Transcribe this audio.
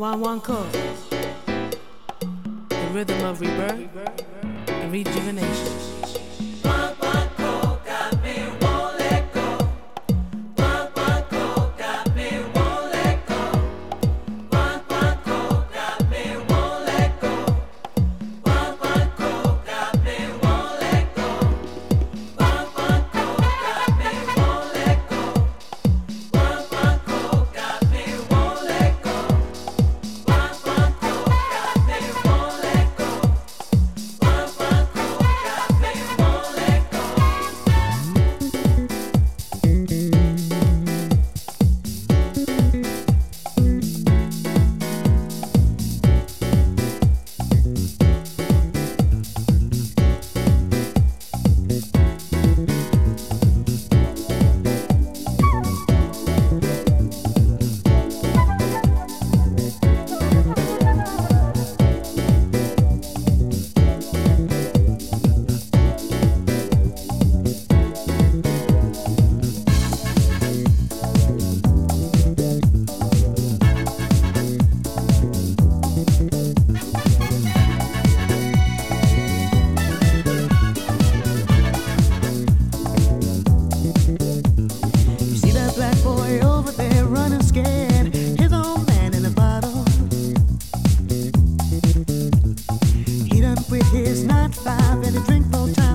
one chord, the rhythm of rebirth and rejuvenation. One chord got me, won't let go. One chord got me, won't let go. One chord got me, won't let go. One chord got me, won't let go. One chord got me, won't let go. One chord got me, won't let go. One chord got me, won't let go. One chord got me, won't let go. You see that black boy over there running scared, his old man in a bottle. He done quit his 9 to 5 and he drink full time.